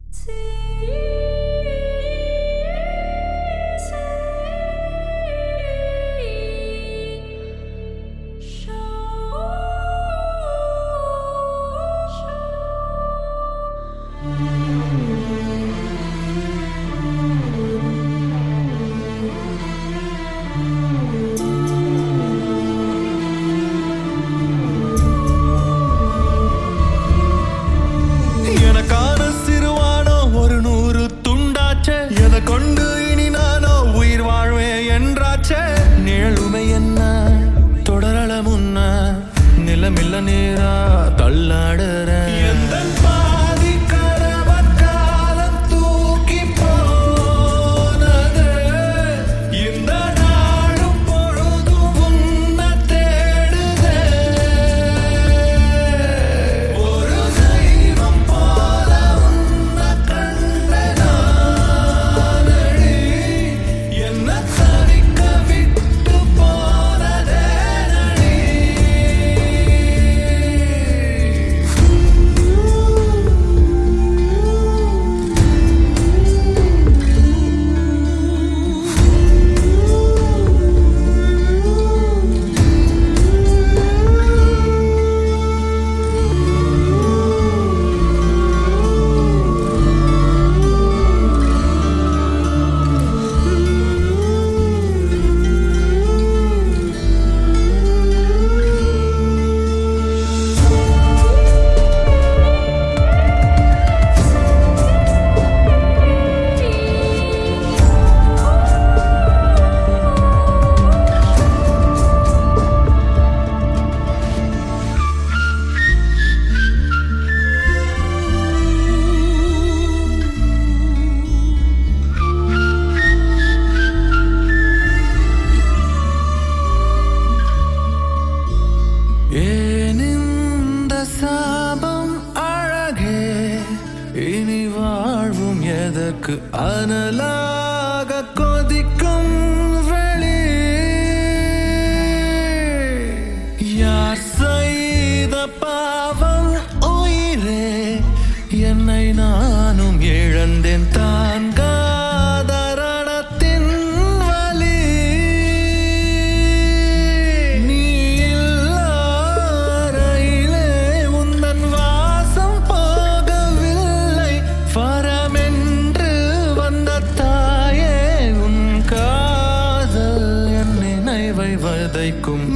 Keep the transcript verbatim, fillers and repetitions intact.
கொண்டு இனி நானோ உயிர் வாழ்வேன் என்றாச்சே. நிழலுமை என்ன தொடரல முன்ன நிலமில்ல நேரா தள்ளாடுற எந்த பாதி கரவக்காலம் தூக்கி போனது. இந்த நாளும் பொழுதும் உன்ன தேடுதே. ஒரு தெய்வம் போல உன்ன கண்டனா சாபம் அழகே இனி வாழ்வும் எதற்கு அனலாக கொதிக்கும் வெளி. யார் செய்த பாவம் உயிரே என்னை நானும் இழந்தேன் தாங்காத ரணத்தின் வலி. நீ வதைக்கும்